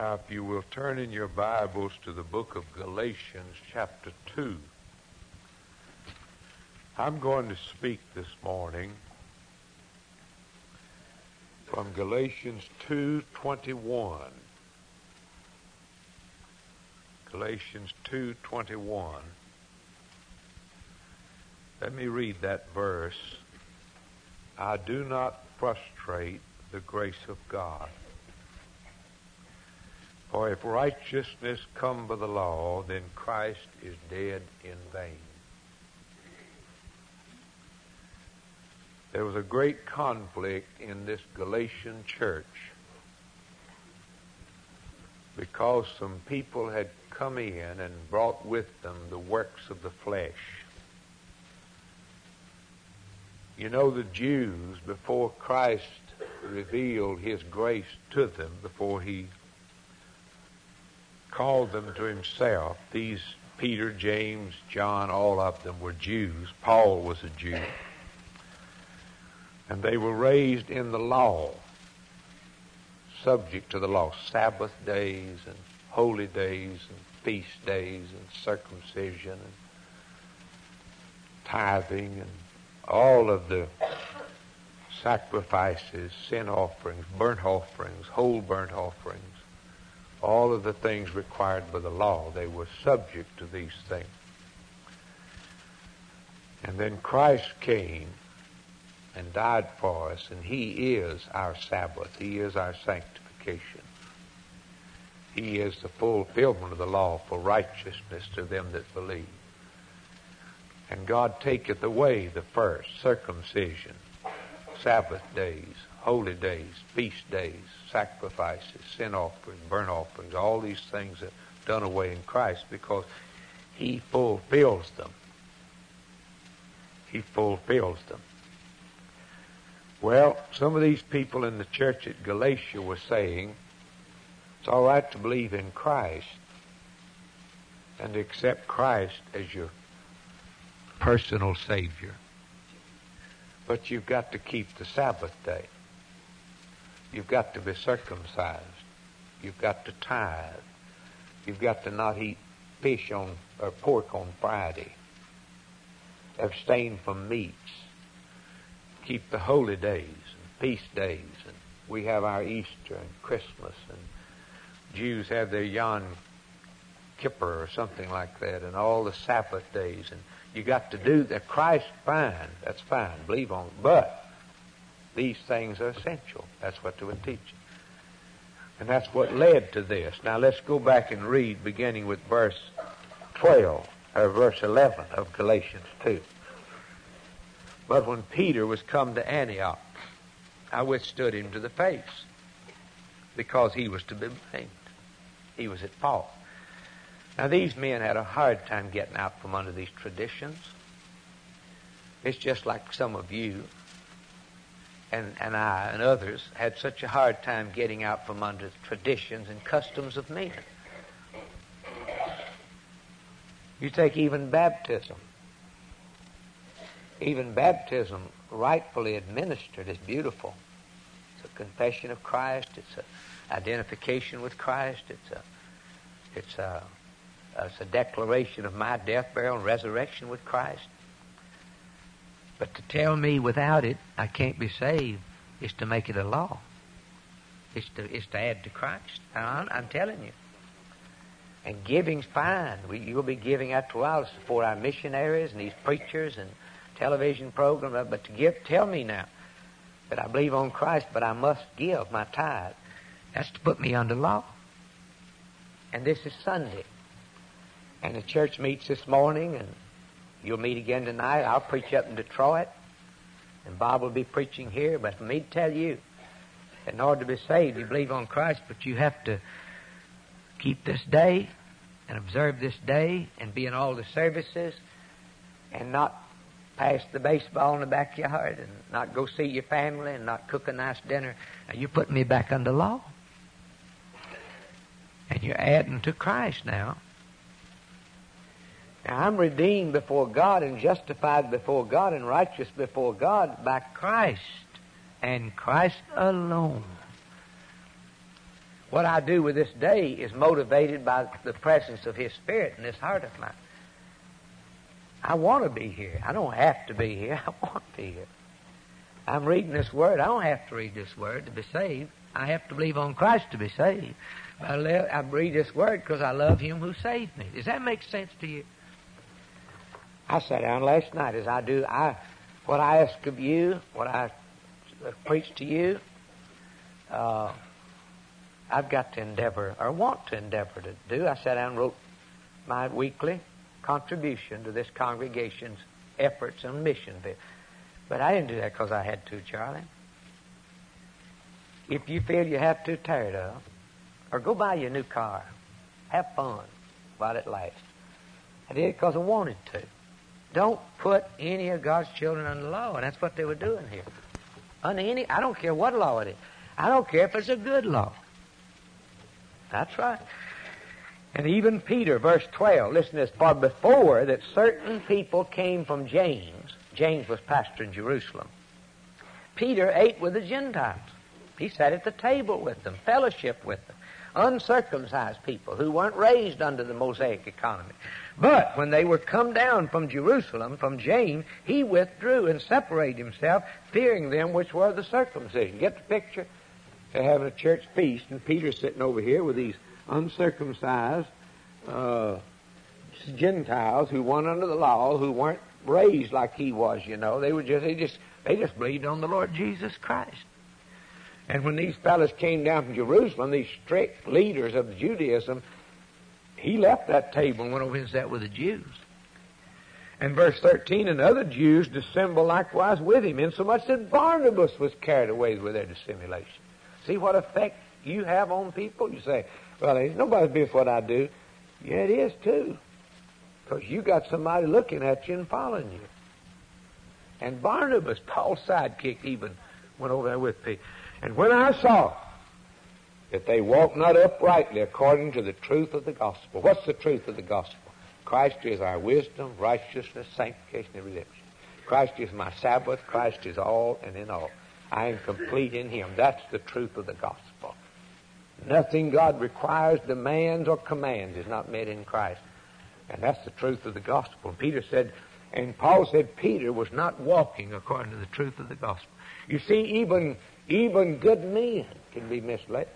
Now, if you will turn in your Bibles to the book of Galatians chapter 2. I'm going to speak this morning from Galatians 2:21. Galatians 2:21. Let me read that verse. I do not frustrate the grace of God. For if righteousness come by the law, then Christ is dead in vain. There was a great conflict in this Galatian church because some people had come in and brought with them the works of the flesh. You know, the Jews, before Christ revealed His grace to them, before He called them to Himself, these Peter, James, John, all of them were Jews. Paul was a Jew. And they were raised in the law, subject to the law, Sabbath days and holy days and feast days and circumcision and tithing and all of the sacrifices, sin offerings, burnt offerings, whole burnt offerings, all of the things required by the law. They were subject to these things. And then Christ came and died for us, and He is our Sabbath. He is our sanctification. He is the fulfillment of the law for righteousness to them that believe. And God taketh away the first, circumcision, Sabbath days, holy days, feast days, sacrifices, sin offerings, burnt offerings, all these things are done away in Christ because He fulfills them. He fulfills them. Well, some of these people in the church at Galatia were saying it's all right to believe in Christ and to accept Christ as your personal Savior, but you've got to keep the Sabbath day. You've got to be circumcised. You've got to tithe. You've got to not eat fish or pork on Friday. Abstain from meats. Keep the holy days and feast days. And we have our Easter and Christmas. And Jews have their Yom Kippur or something like that. And all the Sabbath days. And you got to do that. Christ, fine. That's fine. Believe on it. But these things are essential. That's what they were teaching. And that's what led to this. Now let's go back and read beginning with verse 12, or verse 11 of Galatians 2. But when Peter was come to Antioch, I withstood him to the face, because he was to be blamed. He was at fault. Now these men had a hard time getting out from under these traditions. It's just like some of you and I and others had such a hard time getting out from under the traditions and customs of men. You take even baptism. Even baptism, rightfully administered, is beautiful. It's a confession of Christ. It's an identification with Christ. It's a declaration of my death, burial, and resurrection with Christ. But to tell me without it I can't be saved is to make it a law. It's to add to Christ. I'm telling you. And giving's fine. You'll be giving after a while to support our missionaries and these preachers and television programs. But tell me now that I believe on Christ, but I must give my tithe. That's to put me under law. And this is Sunday. And the church meets this morning, and you'll meet again tonight. I'll preach up in Detroit, and Bob will be preaching here. But for me to tell you, in order to be saved, you believe on Christ, but you have to keep this day and observe this day and be in all the services and not pass the baseball in the backyard and not go see your family and not cook a nice dinner. Now, you're putting me back under law. And you're adding to Christ now. Now, I'm redeemed before God and justified before God and righteous before God by Christ and Christ alone. what I do with this day is motivated by the presence of His Spirit in this heart of mine. I want to be here. I don't have to be here. I want to be here. I'm reading this Word. I don't have to read this Word to be saved. I have to believe on Christ to be saved. I read this Word because I love Him who saved me. Does that make sense to you? I sat down last night as I do. What I ask of you, what I preach to you, I've got to endeavor, or want to endeavor to do. I sat down and wrote my weekly contribution to this congregation's efforts on mission. But I didn't do that because I had to, Charlie. If you feel you have to, tear it up. Or go buy you a new car. Have fun while it lasts. I did it because I wanted to. Don't put any of God's children under law, and that's what they were doing here. I don't care what law it is. I don't care if it's a good law. That's right. And even Peter, verse 12, listen to this. For before that certain people came from James was pastor in Jerusalem, Peter ate with the Gentiles. He sat at the table with them, fellowship with them, uncircumcised people who weren't raised under the Mosaic economy. But when they were come down from Jerusalem, from James, he withdrew and separated himself, fearing them which were the circumcision. Get the picture? They're having a church feast, and Peter's sitting over here with these uncircumcised Gentiles who weren't under the law, who weren't raised like he was, you know. They just believed on the Lord Jesus Christ. And when these fellows came down from Jerusalem, these strict leaders of Judaism, he left that table and went over and sat with the Jews. And verse 13, and other Jews dissembled likewise with him, insomuch that Barnabas was carried away with their dissimulation. See what effect you have on people? You say, well, ain't nobody's business what I do. Yeah, it is too. Because you got somebody looking at you and following you. And Barnabas, Paul's sidekick, even went over there with Peter. And when I saw that they walk not uprightly according to the truth of the gospel. What's the truth of the gospel? Christ is our wisdom, righteousness, sanctification, and redemption. Christ is my Sabbath. Christ is all and in all. I am complete in Him. That's the truth of the gospel. Nothing God requires, demands, or commands is not met in Christ. And that's the truth of the gospel. And Paul said Peter was not walking according to the truth of the gospel. You see, even good men can be misled.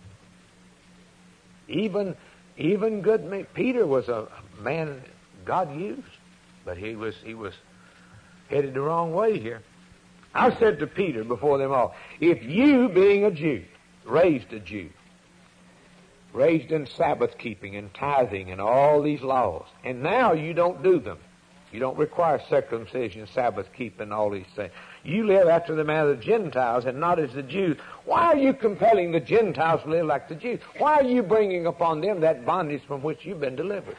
Even good men. Peter was a man God used, but he was headed the wrong way here. I said to Peter before them all, if you, being a Jew, raised in Sabbath keeping and tithing and all these laws, and now you don't do them. You don't require circumcision, Sabbath keeping, all these things. You live after the manner of the Gentiles and not as the Jews. Why are you compelling the Gentiles to live like the Jews? Why are you bringing upon them that bondage from which you've been delivered?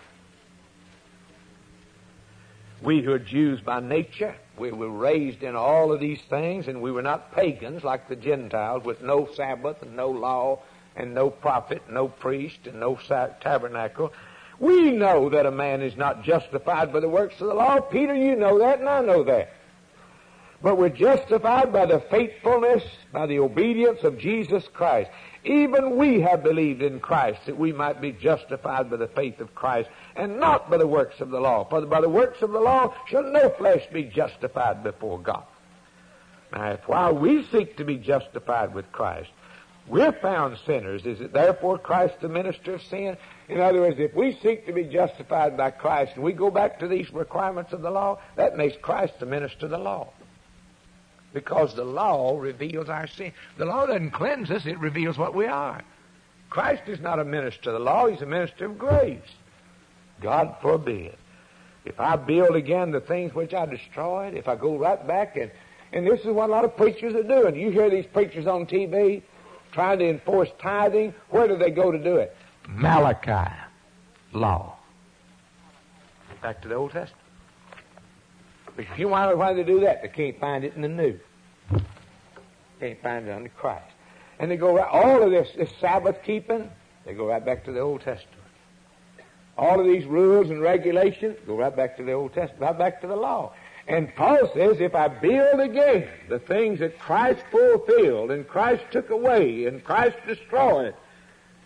We who are Jews by nature, we were raised in all of these things, and we were not pagans like the Gentiles with no Sabbath and no law and no prophet, no priest, and no tabernacle. We know that a man is not justified by the works of the law. Peter, you know that, and I know that. But we're justified by the faithfulness, by the obedience of Jesus Christ. Even we have believed in Christ that we might be justified by the faith of Christ and not by the works of the law. For by the works of the law shall no flesh be justified before God. Now, if while we seek to be justified with Christ, we're found sinners, is it therefore Christ the minister of sin? In other words, if we seek to be justified by Christ and we go back to these requirements of the law, that makes Christ the minister of the law. Because the law reveals our sin. The law doesn't cleanse us, it reveals what we are. Christ is not a minister of the law, He's a minister of grace. God forbid. If I build again the things which I destroyed, if I go right back and this is what a lot of preachers are doing. You hear these preachers on TV trying to enforce tithing. Where do they go to do it? Malachi law. Back to the Old Testament. But if you wonder why they do that, they can't find it in the New. Can't find it under Christ. And they go right, all of this Sabbath keeping, they go right back to the Old Testament. All of these rules and regulations go right back to the Old Testament, right back to the law. And Paul says, if I build again the things that Christ fulfilled and Christ took away and Christ destroyed,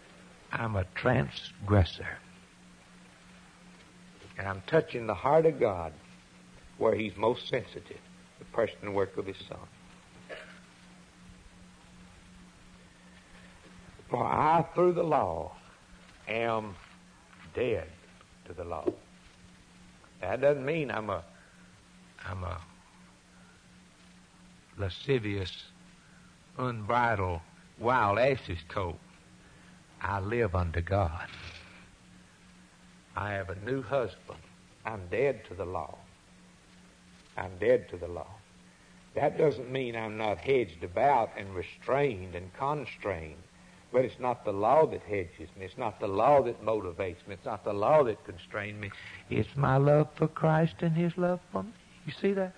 I'm a transgressor. And I'm touching the heart of God where He's most sensitive, the person and work of His Son. For I, through the law, am dead to the law. That doesn't mean I'm a lascivious, unbridled, wild ass's coat. I live unto God. I have a new husband. I'm dead to the law. I'm dead to the law. That doesn't mean I'm not hedged about and restrained and constrained. But it's not the law that hedges me. It's not the law that motivates me. It's not the law that constrains me. It's my love for Christ and His love for me. You see that?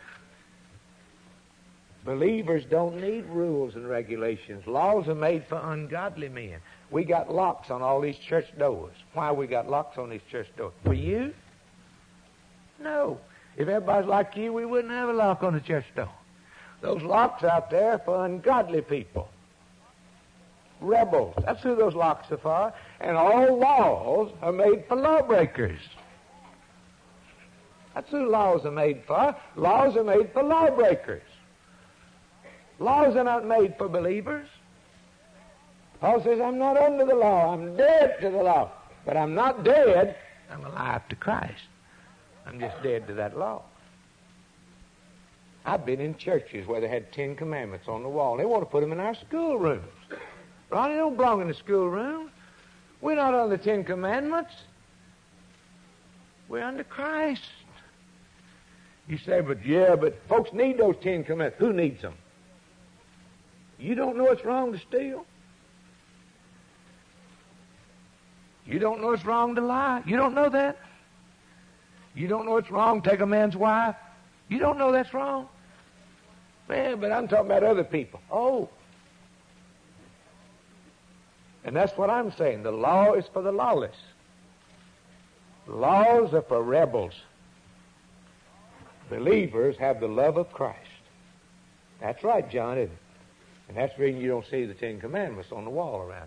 Believers don't need rules and regulations. Laws are made for ungodly men. We got locks on all these church doors. Why we got locks on these church doors? For you? No. If everybody's like you, we wouldn't have a lock on the church door. Those locks out there are for ungodly people. Rebels. That's who those locks are for. And all laws are made for lawbreakers. That's who laws are made for. Laws are made for lawbreakers. Laws are not made for believers. Paul says, I'm not under the law. I'm dead to the law. But I'm not dead. I'm alive to Christ. I'm just dead to that law. I've been in churches where they had 10 commandments on the wall. They want to put them in our schoolrooms. Ronnie, they don't belong in the schoolroom. We're not under the 10 commandments. We're under Christ. You say, but folks need those 10 commandments. Who needs them? You don't know it's wrong to steal. You don't know it's wrong to lie. You don't know that. You don't know it's wrong to take a man's wife. You don't know that's wrong. Man, but I'm talking about other people. Oh. And that's what I'm saying. The law is for the lawless. Laws are for rebels. Believers have the love of Christ. That's right, John, isn't it? And that's the reason you don't see the 10 Commandments on the wall around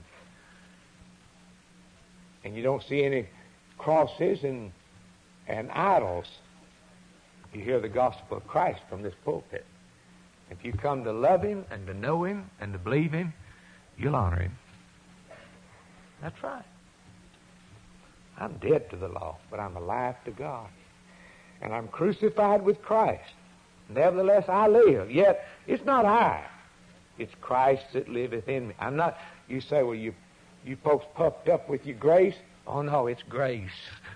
you. And you don't see any crosses and idols. You hear the gospel of Christ from this pulpit. If you come to love Him and to know Him and to believe Him, you'll honor Him. That's right. I'm dead to the law, but I'm alive to God. And I'm crucified with Christ. Nevertheless, I live. Yet, it's not I. It's Christ that liveth in me. I'm not, you say, well, you folks puffed up with your grace. Oh, no, it's grace.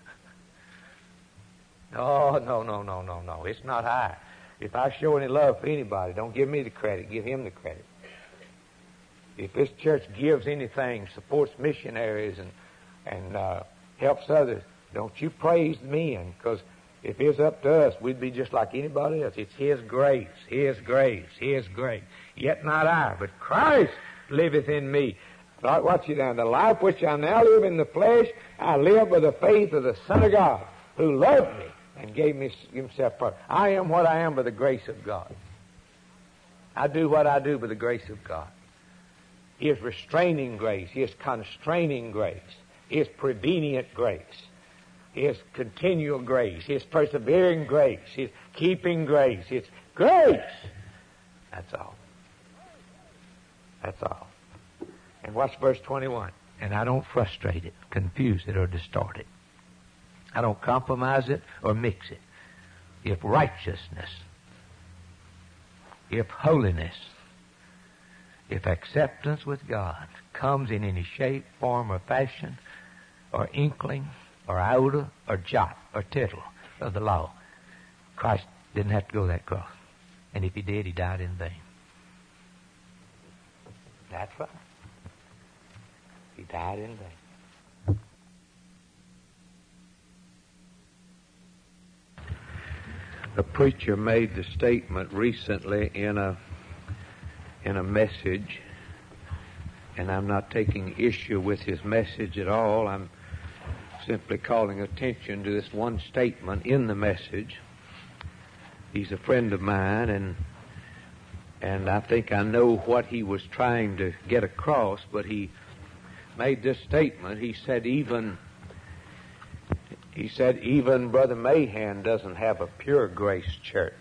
No. It's not I. If I show any love for anybody, don't give me the credit. Give Him the credit. If this church gives anything, supports missionaries and helps others, don't you praise men, because if it's up to us, we'd be just like anybody else. It's His grace, His grace, His grace. Yet not I, but Christ liveth in me. Right, watch you down. The life which I now live in the flesh, I live by the faith of the Son of God, who loved me and gave me Himself for me. I am what I am by the grace of God. I do what I do by the grace of God. His restraining grace, His constraining grace, His prevenient grace, His continual grace, His persevering grace, His keeping grace, His grace. That's all. That's all. And watch verse 21. And I don't frustrate it, confuse it, or distort it. I don't compromise it or mix it. If righteousness, if holiness, if acceptance with God comes in any shape, form, or fashion, or inkling, or iota, or jot, or tittle of the law, Christ didn't have to go that cross. And if He did, He died in vain. That's right. He died in vain. A preacher made the statement recently in a message, and I'm not taking issue with his message at all. I'm simply calling attention to this one statement in the message. He's a friend of mine, and I think I know what he was trying to get across, but he made this statement. He said even Brother Mahan doesn't have a pure grace church.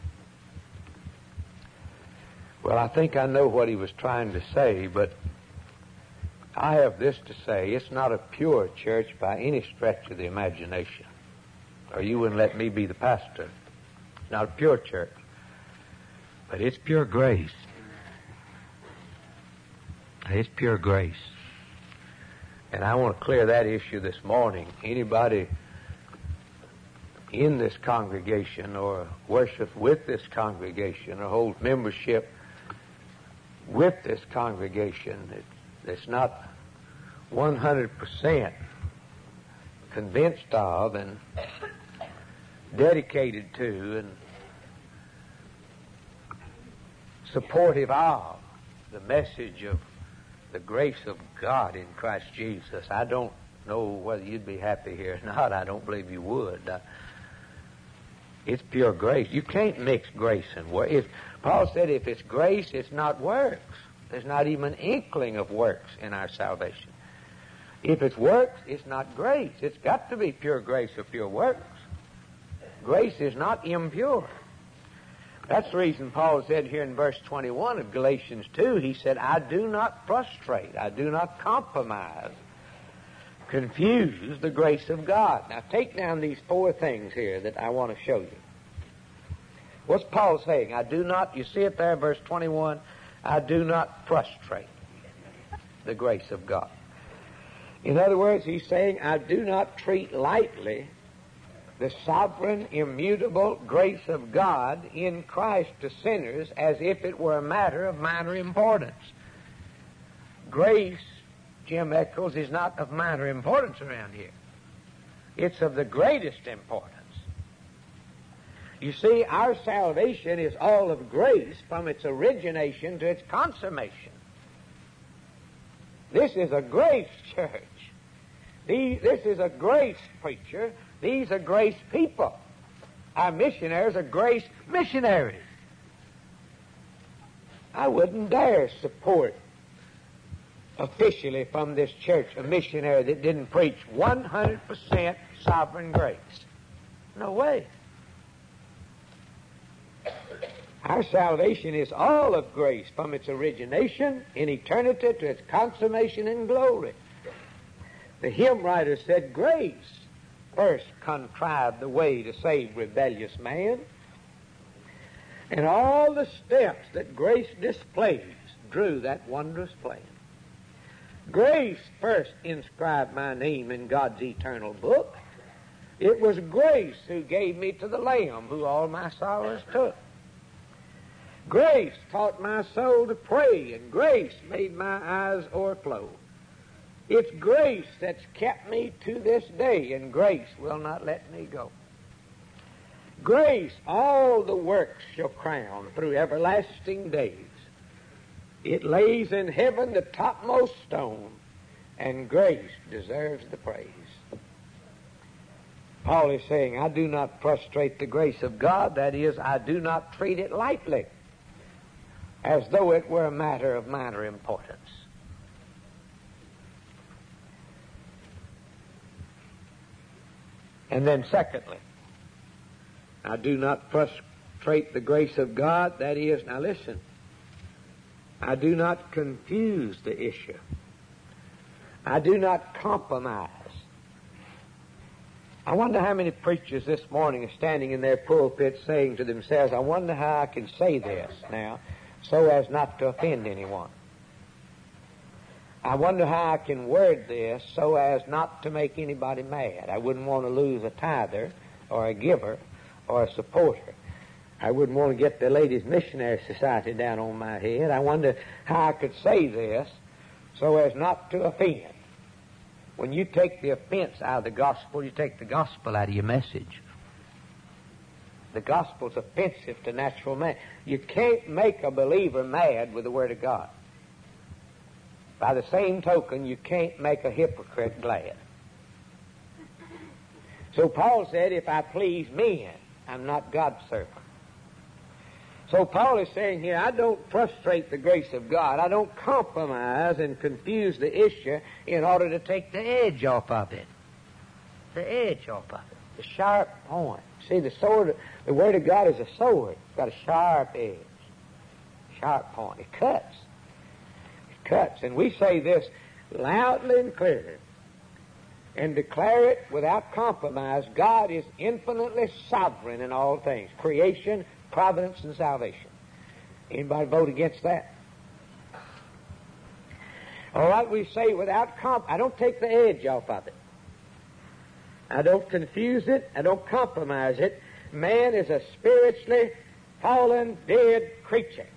Well, I think I know what he was trying to say, but I have this to say. It's not a pure church by any stretch of the imagination, or you wouldn't let me be the pastor. It's not a pure church, but it's pure grace. It's pure grace. And I want to clear that issue this morning. Anybody in this congregation or worships with this congregation or holds membership with this congregation that's not 100% convinced of and dedicated to and supportive of the message of the grace of God in Christ Jesus. I don't know whether you'd be happy here or not. I don't believe you would. It's pure grace. You can't mix grace and works. Paul said if it's grace, it's not works. There's not even an inkling of works in our salvation. If it's works, it's not grace. It's got to be pure grace or pure works. Grace is not impure. That's the reason Paul said here in verse 21 of Galatians 2, he said, I do not frustrate, I do not compromise, confuse the grace of God. Now take down these 4 things here that I want to show you. What's Paul saying? I do not, you see it there, verse 21, I do not frustrate the grace of God. In other words, he's saying, I do not treat lightly the sovereign, immutable grace of God in Christ to sinners as if it were a matter of minor importance. Grace, Jim Eccles, is not of minor importance around here. It's of the greatest importance. You see, our salvation is all of grace from its origination to its consummation. This is a grace church. This is a grace preacher. These are grace people. Our missionaries are grace missionaries. I wouldn't dare support officially from this church a missionary that didn't preach 100% sovereign grace. No way. Our salvation is all of grace from its origination in eternity to its consummation in glory. The hymn writer said, grace first contrived the way to save rebellious man, and all the steps that grace displays drew that wondrous plan. Grace first inscribed my name in God's eternal book. It was grace who gave me to the Lamb who all my sorrows took. Grace taught my soul to pray, and grace made my eyes o'erflow. It's grace that's kept me to this day, and grace will not let me go. Grace all the works shall crown through everlasting days. It lays in heaven the topmost stone, and grace deserves the praise. Paul is saying, I do not frustrate the grace of God. That is, I do not treat it lightly, as though it were a matter of minor importance. And then secondly, I do not frustrate the grace of God. That is, now listen, I do not confuse the issue. I do not compromise. I wonder how many preachers this morning are standing in their pulpits saying to themselves, I wonder how I can say this now so as not to offend anyone. I wonder how I can word this so as not to make anybody mad. I wouldn't want to lose a tither or a giver or a supporter. I wouldn't want to get the Ladies Missionary Society down on my head. I wonder how I could say this so as not to offend. When you take the offense out of the gospel, you take the gospel out of your message. The gospel's offensive to natural man. You can't make a believer mad with the Word of God. By the same token, you can't make a hypocrite glad. So Paul said, if I please men, I'm not God's servant. So Paul is saying here, I don't frustrate the grace of God. I don't compromise and confuse the issue in order to take the edge off of it. The edge off of it. The sharp point. See, the sword, the Word of God is a sword. It's got a sharp edge. Sharp point. It cuts. It cuts. And we say this loudly and clearly and declare it without compromise. God is infinitely sovereign in all things. Creation, providence, and salvation. Anybody vote against that? All right, we say without I don't take the edge off of it. I don't confuse it. I don't compromise it. Man is a spiritually fallen, dead creature.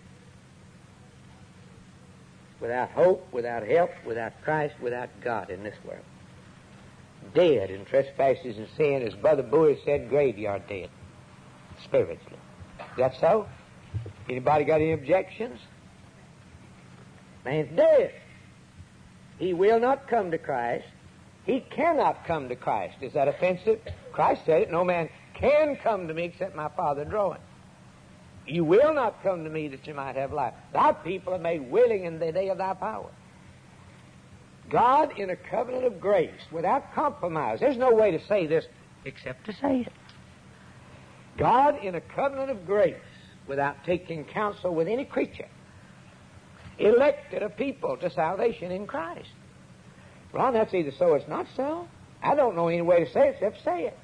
Without hope, without help, without Christ, without God in this world. Dead in trespasses and sin, as Brother Bowie said, graveyard dead. Spiritually. Is that so? Anybody got any objections? Man's dead. He will not come to Christ. He cannot come to Christ. Is that offensive? Christ said it. No man can come to me except my Father draw him. You will not come to me that you might have life. Thy people are made willing in the day of thy power. God in a covenant of grace without compromise. There's no way to say this except to say it. God in a covenant of grace without taking counsel with any creature elected a people to salvation in Christ. Ron, that's either so or it's not so. I don't know any way to say it except say it.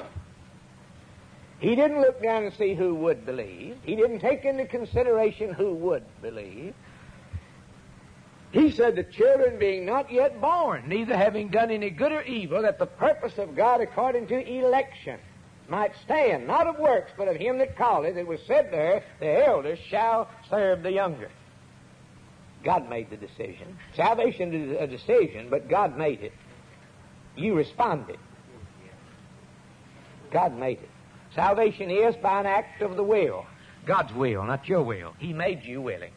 He didn't look down and see who would believe. He didn't take into consideration who would believe. He said, the children being not yet born, neither having done any good or evil, that the purpose of God according to election might stand, not of works, but of him that called it. It was said there, the elders shall serve the younger. God made the decision. Salvation is a decision, but God made it. You responded. God made it. Salvation is by an act of the will. God's will, not your will. He made you willing.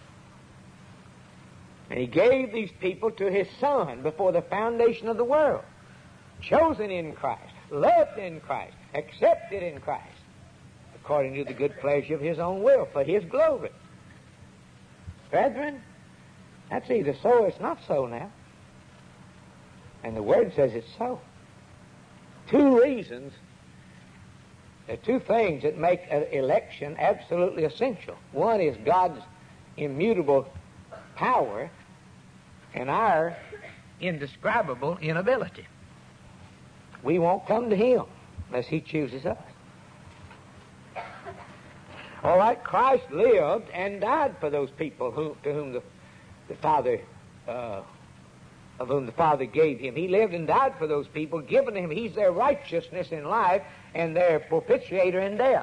And he gave these people to his Son before the foundation of the world. Chosen in Christ, loved in Christ, accepted in Christ, according to the good pleasure of his own will, for his glory. Brethren, that's either so or it's not so now. And the Word says it's so. Two reasons. There are two things that make an election absolutely essential. One is God's immutable power and our indescribable inability. We won't come to him unless he chooses us. All right, Christ lived and died for those people to whom the Father, of whom the Father gave him. He lived and died for those people, given him. He's their righteousness in life and their propitiator in death.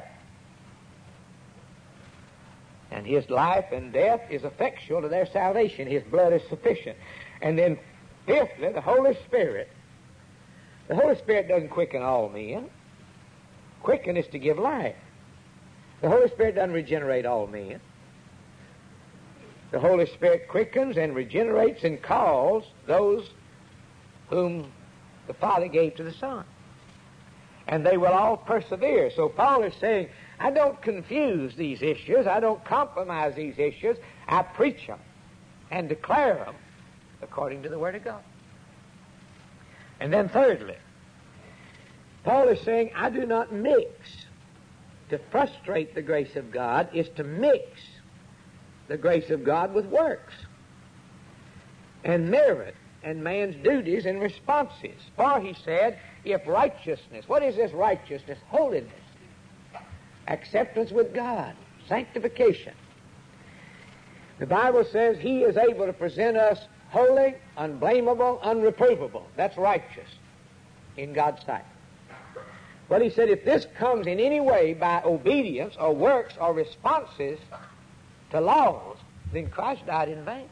And his life and death is effectual to their salvation. His blood is sufficient. And then, fifthly, the Holy Spirit. The Holy Spirit doesn't quicken all men. Quicken is to give life. The Holy Spirit doesn't regenerate all men. The Holy Spirit quickens and regenerates and calls those whom the Father gave to the Son. And they will all persevere. So Paul is saying, I don't confuse these issues. I don't compromise these issues. I preach them and declare them according to the Word of God. And then thirdly, Paul is saying, I do not mix. To frustrate the grace of God is to mix the grace of God with works and merit and man's duties and responses. For he said, if righteousness, what is this righteousness? Holiness, acceptance with God, sanctification. The Bible says he is able to present us holy, unblameable, unreprovable. That's righteous in God's sight. But he said if this comes in any way by obedience or works or responses to laws, then Christ died in vain.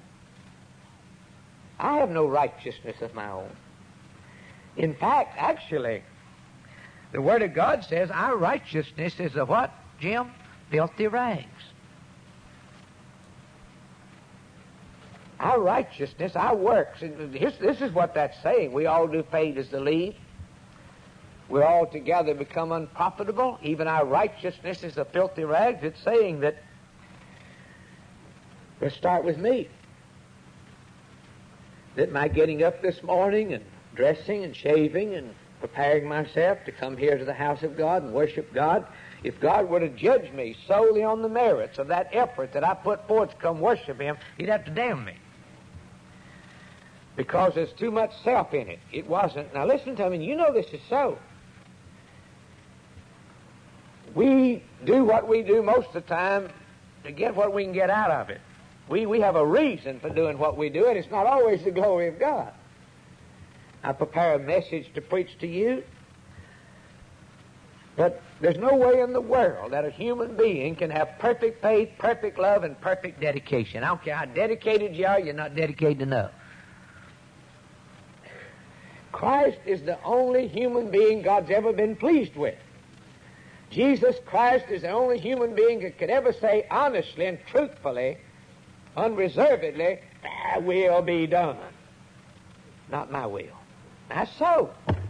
I have no righteousness of my own. In fact, actually, the Word of God says our righteousness is a what, Jim? Filthy rags. Our righteousness, our works, this is what that's saying. We all do fade as the leaf. we're altogether become unprofitable. Even our righteousness is a filthy rags. It's saying that, let's start with me. That my getting up this morning and dressing and shaving and preparing myself to come here to the house of God and worship God, if God were to judge me solely on the merits of that effort that I put forth to come worship Him, He'd have to damn me. Because there's too much self in it. It wasn't. Now listen to me, you know this is so. We do what we do most of the time to get what we can get out of it. We have a reason for doing what we do, and it's not always the glory of God. I prepare a message to preach to you, but there's no way in the world that a human being can have perfect faith, perfect love, and perfect dedication. I don't care how dedicated you are, you're not dedicated enough. Christ is the only human being God's ever been pleased with. Jesus Christ is the only human being that could ever say honestly and truthfully, unreservedly, thy will be done. Not my will. That's so.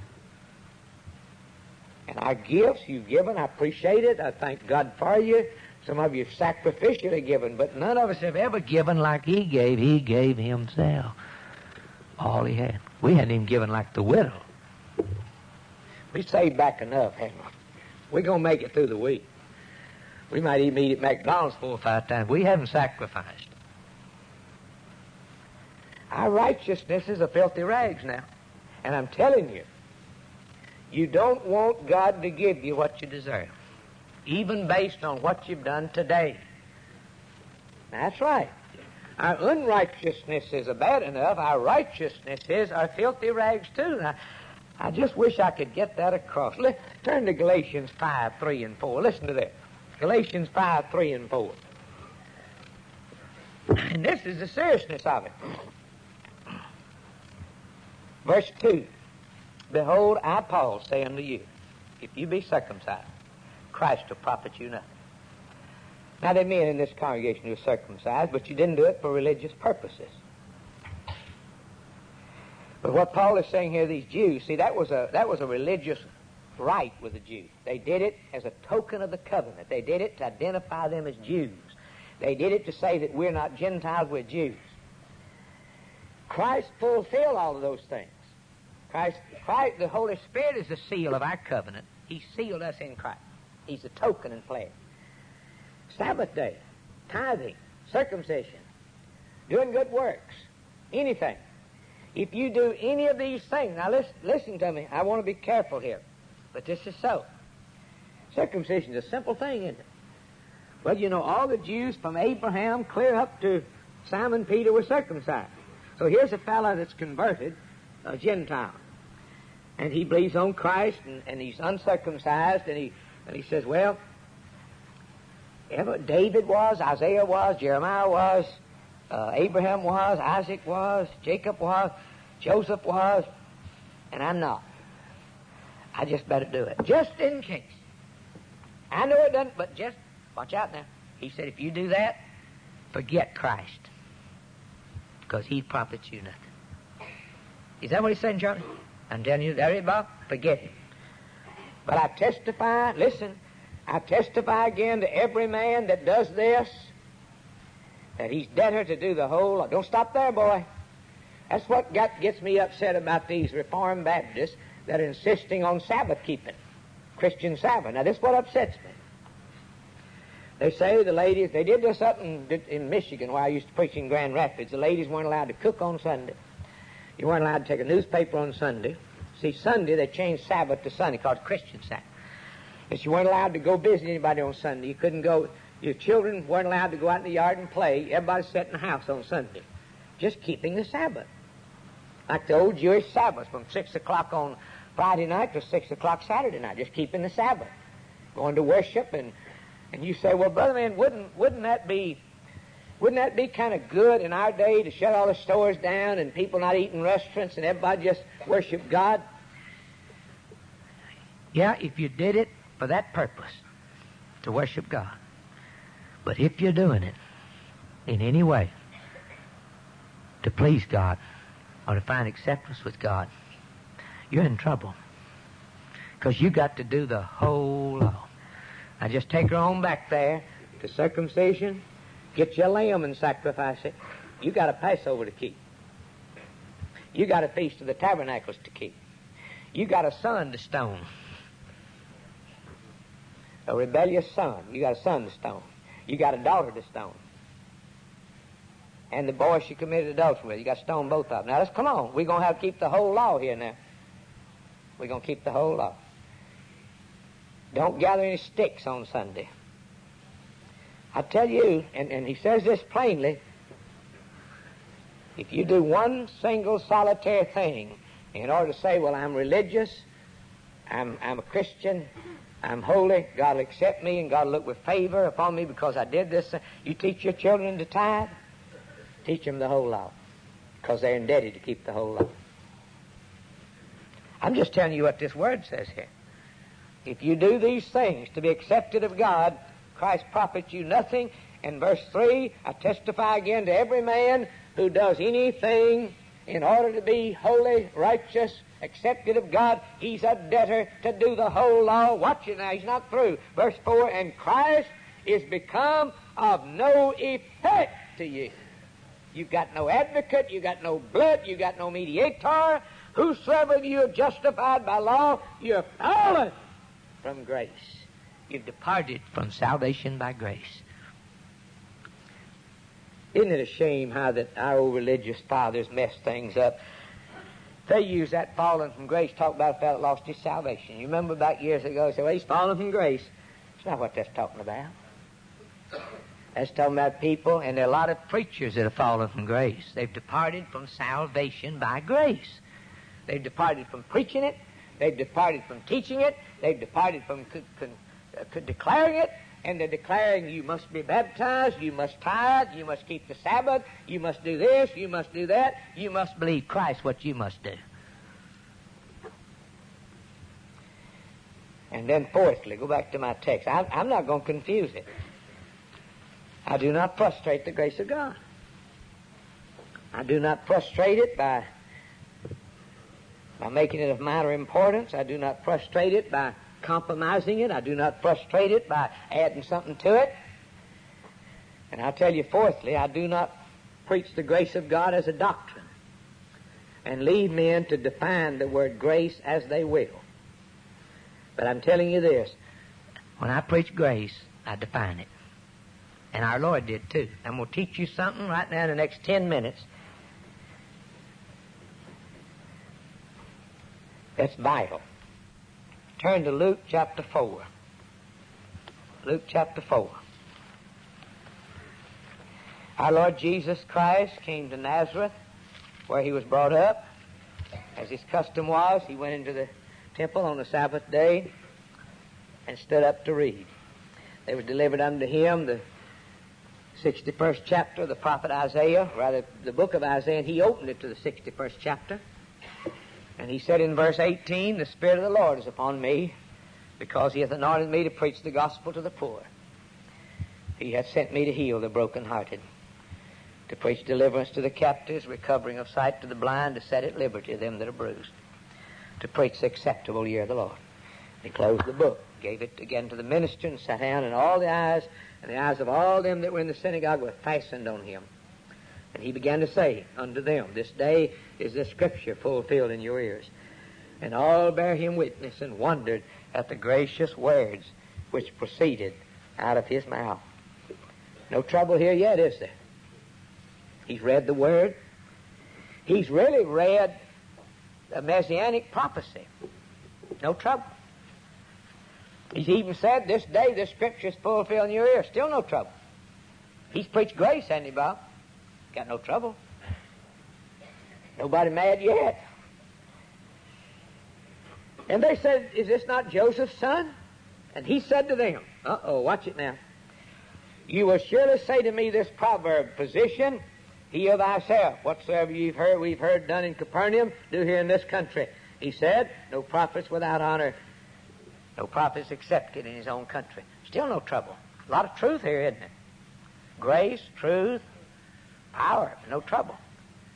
And our gifts you've given, I appreciate it. I thank God for you. Some of you have sacrificially given, but none of us have ever given like He gave. He gave Himself. All He had. We hadn't even given like the widow. We saved back enough, haven't we? We're going to make it through the week. We might even eat at McDonald's 4 or 5 times. We haven't sacrificed. Our righteousness is a filthy rags now. And I'm telling you, you don't want God to give you what you deserve, even based on what you've done today. That's right. Our unrighteousness is bad enough. Our righteousness is our filthy rags too. Now, I just wish I could get that across. Turn to Galatians 5, 3, and 4. Listen to this. Galatians 5, 3, and 4. And this is the seriousness of it. Verse 2. Behold, I, Paul, say unto you, if you be circumcised, Christ will profit you nothing. Now, there are men in this congregation who are circumcised, but you didn't do it for religious purposes. But what Paul is saying here, these Jews, see, that was a religious rite with the Jews. They did it as a token of the covenant. They did it to identify them as Jews. They did it to say that we're not Gentiles, we're Jews. Christ fulfilled all of those things. Christ, the Holy Spirit is the seal of our covenant. He sealed us in Christ. He's the token and pledge. Sabbath day, tithing, circumcision, doing good works, anything. If you do any of these things, now listen to me, I want to be careful here, but this is so. Circumcision is a simple thing, isn't it? Well, you know, all the Jews from Abraham clear up to Simon Peter were circumcised. So here's a fellow that's converted, a Gentile, and he believes on Christ, and he's uncircumcised, and he says, well, David was, Isaiah was, Jeremiah was, Abraham was, Isaac was, Jacob was, Joseph was, and I'm not. I just better do it, just in case. I know it doesn't, but just watch out now. He said, if you do that, forget Christ, because He profits you nothing. Is that what he's saying, Charlie? I'm telling you, there it, Bob. Forget Him. But I testify, listen, I testify again to every man that does this, that he's debtor to do the whole lot. Don't stop there, boy. That's what gets me upset about these Reformed Baptists that are insisting on Sabbath keeping, Christian Sabbath. Now, this is what upsets me. They say the ladies, they did this up in Michigan where I used to preach in Grand Rapids. The ladies weren't allowed to cook on Sunday. You weren't allowed to take a newspaper on Sunday. See, Sunday, they changed Sabbath to Sunday, called Christian Sabbath. And you weren't allowed to go visit anybody on Sunday. You couldn't go, your children weren't allowed to go out in the yard and play. Everybody sat in the house on Sunday, just keeping the Sabbath. Like the old Jewish Sabbath, from 6 o'clock on Friday night to 6 o'clock Saturday night, just keeping the Sabbath. Going to worship, and you say, well, brother man, wouldn't that be kind of good in our day to shut all the stores down and people not eat in restaurants and everybody just worship God? Yeah, if you did it for that purpose, to worship God. But if you're doing it in any way to please God or to find acceptance with God, you're in trouble. Because you got to do the whole law. Now just take her on back there to circumcision. Get your lamb and sacrifice it. You got a Passover to keep. You got a Feast of the Tabernacles to keep. You got a son to stone. A rebellious son. You got a son to stone. You got a daughter to stone. And the boy she committed adultery with. You got to stone both of them. Now let's come on. We're going to have to keep the whole law here now. We're going to keep the whole law. Don't gather any sticks on Sunday. I tell you, and he says this plainly, if you do one single solitary thing in order to say, well, I'm religious, I'm a Christian, I'm holy, God will accept me and God will look with favor upon me because I did this. You teach your children to tithe, teach them the whole law because they're indebted to keep the whole law. I'm just telling you what this word says here. If you do these things to be accepted of God, Christ profits you nothing. In verse 3, I testify again to every man who does anything in order to be holy, righteous, accepted of God, he's a debtor to do the whole law. Watch it now, he's not through. Verse 4, and Christ is become of no effect to you. You've got no advocate, you've got no blood, you've got no mediator. Whosoever you are justified by law, you're fallen from grace. You've departed from salvation by grace. Isn't it a shame how that our old religious fathers mess things up? They use that fallen from grace, talk about a fellow that lost his salvation. You remember back years ago, they said, well, he's fallen from grace. It's not what that's talking about. That's talking about people, and there are a lot of preachers that have fallen from grace. They've departed from salvation by grace. They've departed from preaching it. They've departed from teaching it. They've departed from declaring it. And they're declaring you must be baptized, you must tithe, you must keep the Sabbath, you must do this, you must do that, you must believe Christ, what you must do. And then fourthly, go back to my text. I'm not going to confuse it. I do not frustrate the grace of God. I do not frustrate it by making it of minor importance. I do not frustrate it by compromising it. I do not frustrate it by adding something to it. And I'll tell you fourthly, I do not preach the grace of God as a doctrine and leave men to define the word grace as they will. But I'm telling you this, when I preach grace, I define it. And our Lord did too. I'm going to teach you something right now in the next 10 minutes that's vital. Turn to Luke chapter 4. Luke chapter 4. Our Lord Jesus Christ came to Nazareth, where he was brought up. As his custom was, he went into the temple on the Sabbath day and stood up to read. They were delivered unto him the 61st chapter of the prophet Isaiah, rather the book of Isaiah, and he opened it to the 61st chapter. And he said in verse 18, the Spirit of the Lord is upon me, because he hath anointed me to preach the gospel to the poor. He hath sent me to heal the brokenhearted, to preach deliverance to the captives, recovering of sight to the blind, to set at liberty them that are bruised, to preach the acceptable year of the Lord. He closed the book, gave it again to the minister, and sat down, and all the eyes, and the eyes of all them that were in the synagogue were fastened on him. And he began to say unto them, this day is this scripture fulfilled in your ears. And all bare him witness and wondered at the gracious words which proceeded out of his mouth. No trouble here yet, is there? He's read the word. He's really read a messianic prophecy. No trouble. He's even said, this day this scripture is fulfilled in your ears. Still no trouble. He's preached grace, hasn't he, Bob? Got no trouble. Nobody mad yet. And they said, is this not Joseph's son? And he said to them, watch it now. You will surely say to me this proverb, physician, heal thyself. Whatsoever we've heard done in Capernaum, do here in this country. He said, no prophets without honor, no prophets accepted in his own country. Still no trouble. A lot of truth here, isn't it? Grace, truth, power, no trouble.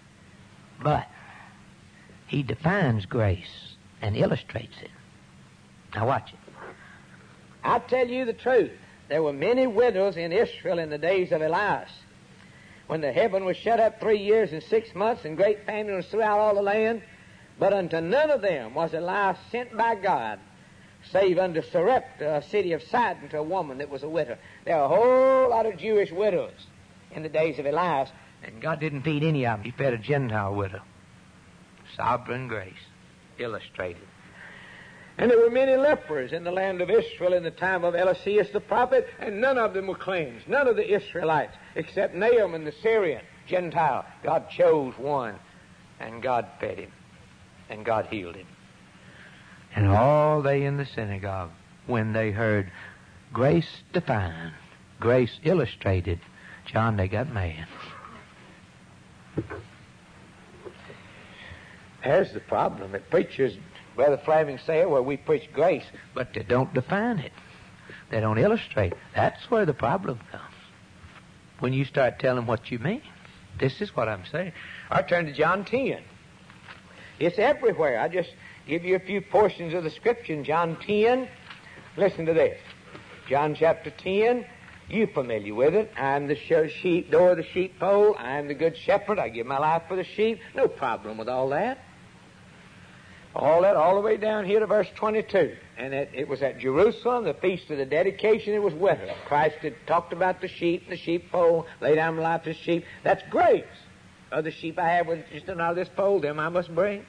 But he defines grace and illustrates it. Now watch it. I tell you the truth. There were many widows in Israel in the days of Elias, when the heaven was shut up 3 years and 6 months, and great famine was throughout all the land. But unto none of them was Elias sent by God, save unto Sarepta, a city of Sidon, to a woman that was a widow. There were a whole lot of Jewish widows in the days of Elias, and God didn't feed any of them. He fed a Gentile widow. Sovereign grace, illustrated. And there were many lepers in the land of Israel in the time of Eliseus the prophet, and none of them were cleansed, none of the Israelites, except Naaman the Syrian, Gentile. God chose one, and God fed him, and God healed him. And all they in the synagogue, when they heard grace defined, grace illustrated, John, they got mad. There's the problem. That preachers, Brother Fleming said, well, we preach grace, but they don't define it. They don't illustrate. That's where the problem comes. When you start telling what you mean. This is what I'm saying. I turn to John 10. It's everywhere. I just give you a few portions of the Scripture in John 10. Listen to this. John chapter 10. You're familiar with it. I'm the sheep, door of the sheepfold. I'm the good shepherd. I give my life for the sheep. No problem with all that. All that, all the way down here to verse 22. And it was at Jerusalem, the feast of the dedication. It was winter. Christ had talked about the sheep and the sheepfold, lay down my life for the sheep. That's grace. Other sheep I have with just another this fold, them I must bring.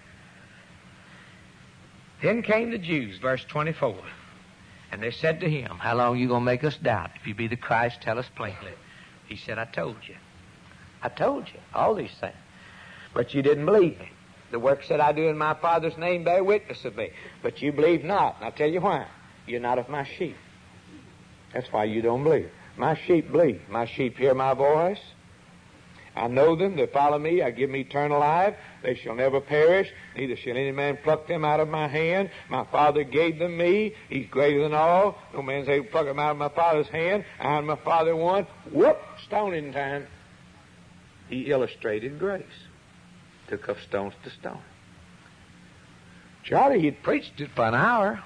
Then came the Jews, verse 24. And they said to him, how long are you going to make us doubt? If you be the Christ, tell us plainly. He said, I told you. I told you all these things. But you didn't believe me. The works that I do in my Father's name bear witness of me. But you believe not. And I'll tell you why. You're not of my sheep. That's why you don't believe. My sheep believe. My sheep hear my voice. I know them. They follow me. I give them eternal life. They shall never perish. Neither shall any man pluck them out of my hand. My Father gave them me. He's greater than all. No man's able to pluck them out of my Father's hand. I and my Father one. Whoop! Stoning time. He illustrated grace. Took up stones to stone. Charlie, he'd preached it for an hour.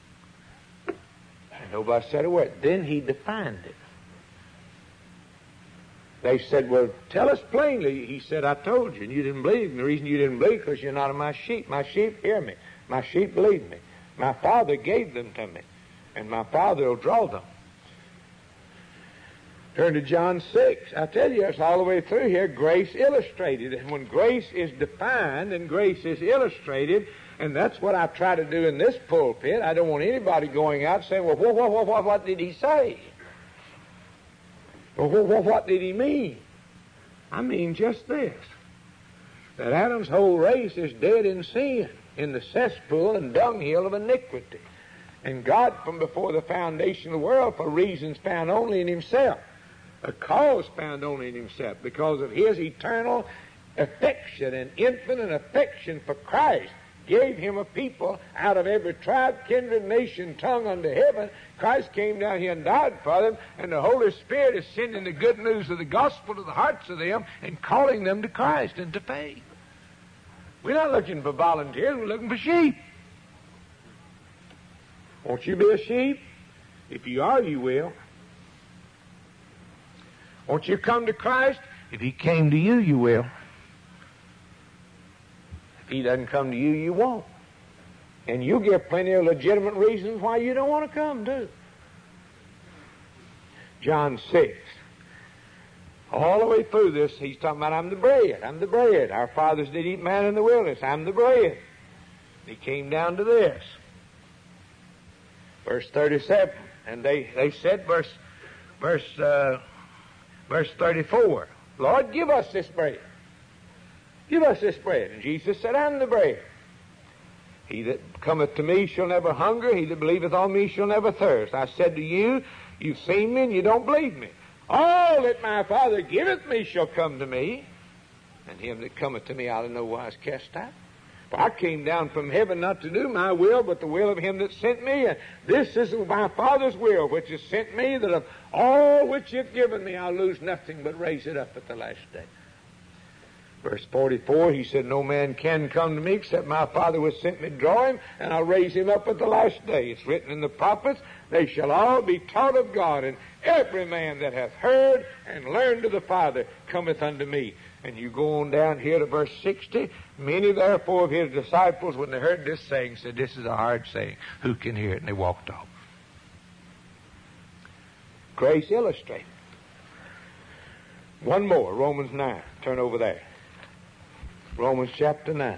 And nobody said a word. Then he defined it. They said, well, tell us plainly. He said, I told you, and you didn't believe me. The reason you didn't believe because you're not of my sheep. My sheep hear me. My sheep believe me. My Father gave them to me, and my Father will draw them. Turn to John 6. I tell you, it's all the way through here, grace illustrated. And when grace is defined and grace is illustrated, and that's what I try to do in this pulpit, I don't want anybody going out saying, well, what did he say? Well, what did he mean? I mean just this, that Adam's whole race is dead in sin, in the cesspool and dunghill of iniquity. And God, from before the foundation of the world, for reasons found only in himself, a cause found only in himself, because of his eternal affection and infinite affection for Christ, gave him a people out of every tribe, kindred, nation, tongue under heaven. Christ came down here and died for them, and the Holy Spirit is sending the good news of the gospel to the hearts of them and calling them to Christ and to faith. We're not looking for volunteers, we're looking for sheep. Won't you be a sheep? If you are, you will. Won't you come to Christ? If he came to you, you will. If he doesn't come to you, you won't. And you'll give plenty of legitimate reasons why you don't want to come, too. John 6. All the way through this, he's talking about, I'm the bread. I'm the bread. Our fathers did eat manna in the wilderness. I'm the bread. He came down to this. Verse 37. And they said, verse 34, Lord, give us this bread. Give us this bread. And Jesus said, I'm the bread. He that cometh to me shall never hunger. He that believeth on me shall never thirst. I said to you, you've seen me and you don't believe me. All that my Father giveth me shall come to me, and him that cometh to me I'll in no wise cast out. For I came down from heaven not to do my will, but the will of him that sent me. And this is my Father's will, which has sent me, that of all which you've given me I'll lose nothing, but raise it up at the last day. Verse 44, he said, no man can come to me except my Father which sent me draw him, and I'll raise him up at the last day. It's written in the prophets, they shall all be taught of God, and every man that hath heard and learned of the Father cometh unto me. And you go on down here to verse 60. Many therefore of his disciples, when they heard this saying, said, this is a hard saying. Who can hear it? And they walked off. Grace illustrated. One more, Romans 9. Turn over there. Romans chapter 9.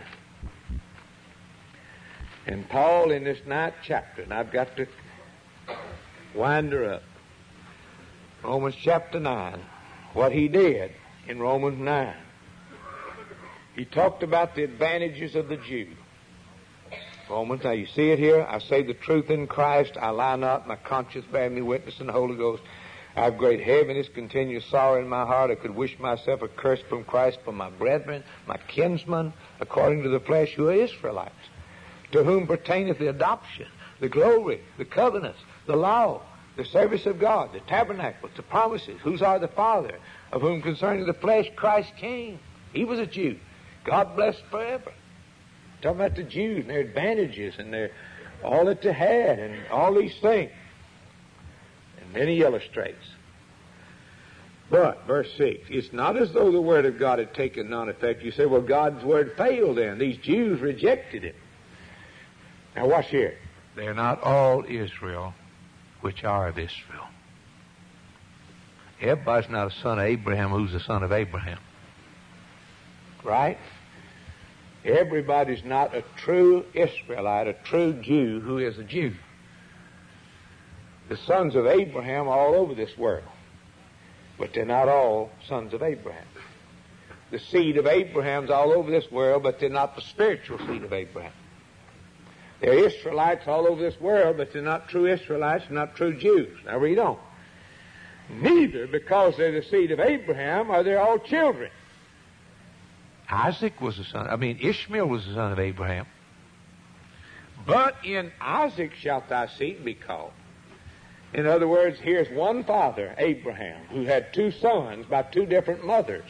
And Paul in this 9th chapter, and I've got to wind her up. Romans chapter 9. What he did in Romans 9. He talked about the advantages of the Jew. Romans, now you see it here. I say the truth in Christ. I lie not. My conscience bears me witness in the Holy Ghost. I have great heaviness, continual sorrow in my heart. I could wish myself accursed from Christ for my brethren, my kinsmen, according to the flesh, who are Israelites, to whom pertaineth the adoption, the glory, the covenants, the law, the service of God, the tabernacles, the promises, whose are the Father, of whom concerning the flesh Christ came. He was a Jew. God blessed forever. Talking about the Jews and their advantages and their all that they had and all these things. And then he illustrates. But, verse 6, it's not as though the Word of God had taken none effect. You say, well, God's Word failed then. These Jews rejected it. Now watch here. They're not all Israel which are of Israel. Everybody's not a son of Abraham who's a son of Abraham. Right? Everybody's not a true Israelite, a true Jew who is a Jew. The sons of Abraham are all over this world, but they're not all sons of Abraham. The seed of Abraham's all over this world, but they're not the spiritual seed of Abraham. They're Israelites all over this world, but they're not true Israelites, not true Jews. Now read on. Neither, because they're the seed of Abraham, are they all children. Ishmael was the son of Abraham. But in Isaac shalt thy seed be called. In other words, here's one father, Abraham, who had two sons by two different mothers.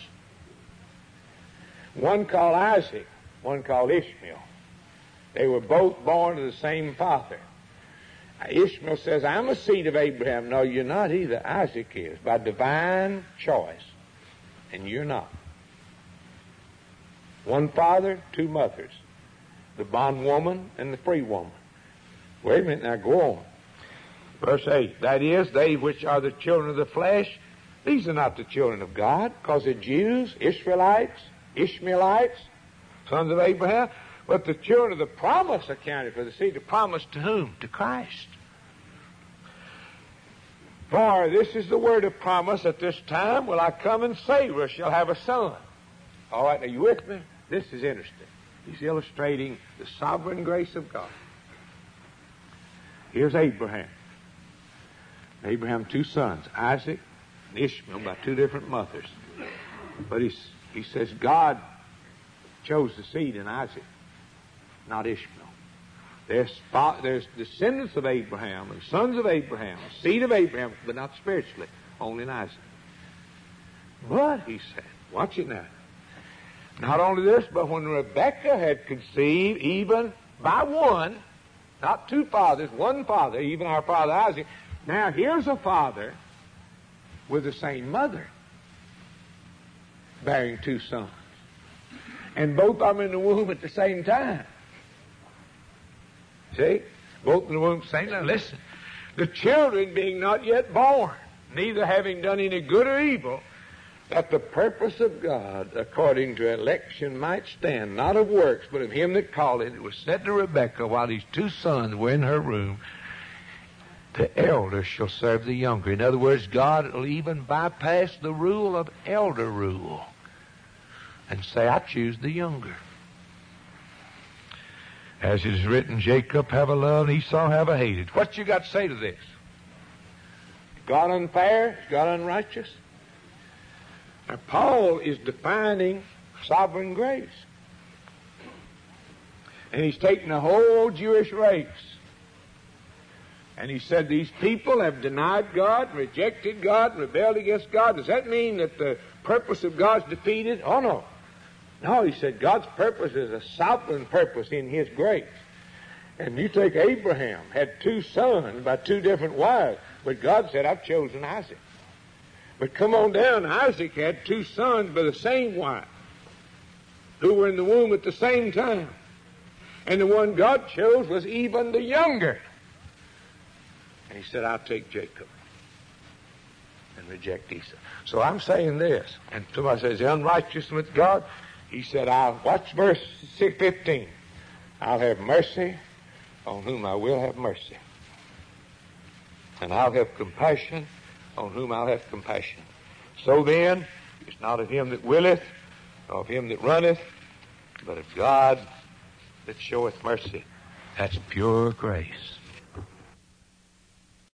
One called Isaac, one called Ishmael. They were both born of the same father. Ishmael says, I'm a seed of Abraham. No, you're not either. Isaac is, by divine choice. And you're not. One father, two mothers. The bondwoman and the free woman. Wait a minute, now go on. Verse 8, that is, they which are the children of the flesh, these are not the children of God, because they're Jews, Israelites, Ishmaelites, sons of Abraham. But the children of the promise accounted for the seed of promise to whom? To Christ. For this is the word of promise, at this time will I come and Sarah shall have a son. All right, are you with me? This is interesting. He's illustrating the sovereign grace of God. Here's Abraham. Abraham, two sons, Isaac and Ishmael, by two different mothers. But he says God chose the seed in Isaac, not Ishmael. There's descendants of Abraham and sons of Abraham, seed of Abraham, but not spiritually, only in Isaac. But, he said, watch it now. Not only this, but when Rebekah had conceived, even by one, not two fathers, one father, even our father Isaac. Now, here's a father with the same mother, bearing two sons. And both of them in the womb at the same time. See? Both in the womb at the same time. Listen, the children being not yet born, neither having done any good or evil, that the purpose of God, according to election, might stand, not of works, but of him that called it. It was said to Rebekah, while these two sons were in her room, the elder shall serve the younger. In other words, God will even bypass the rule of elder rule and say, I choose the younger. As it is written, Jacob have I loved, Esau have I hated. What you got to say to this? Is God unfair? Is God unrighteous? Now, Paul is defining sovereign grace. And he's taking the whole Jewish race. And he said these people have denied God, rejected God, rebelled against God. Does that mean that the purpose of God's defeated? Oh, no. No, he said, God's purpose is a sovereign purpose in his grace. And you take Abraham, had 2 sons by 2 different wives, but God said, I've chosen Isaac. But come on down, Isaac had 2 sons by the same wife, who were in the womb at the same time. And the one God chose was even the younger. And he said, I'll take Jacob and reject Esau. So I'm saying this, and somebody says, the unrighteousness with God, he said, watch verse 15. I'll have mercy on whom I will have mercy. And I'll have compassion on whom I'll have compassion. So then, it's not of him that willeth, nor of him that runneth, but of God that showeth mercy. That's pure grace.